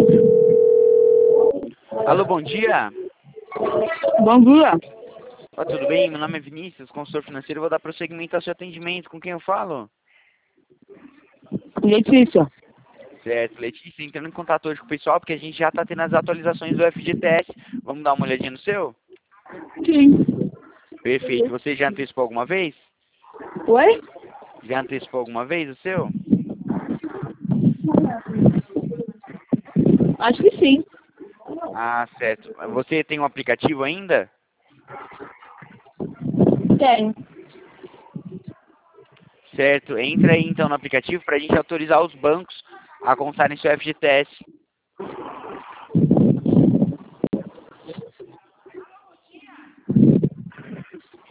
Alô, bom dia. Bom dia. Tudo bem? Meu nome é Vinícius, consultor financeiro. Vou dar prosseguimento ao seu atendimento. Com quem eu falo? Letícia. Certo, Letícia, entrando em contato hoje com o pessoal, porque a gente já está tendo as atualizações do FGTS. Vamos dar uma olhadinha no seu? Sim. Perfeito. Você já antecipou alguma vez? Oi? Já antecipou alguma vez o seu? Acho que sim. Ah, certo. Você tem um aplicativo ainda? Tenho. Certo. Entra aí então no aplicativo para a gente autorizar os bancos a constarem seu FGTS.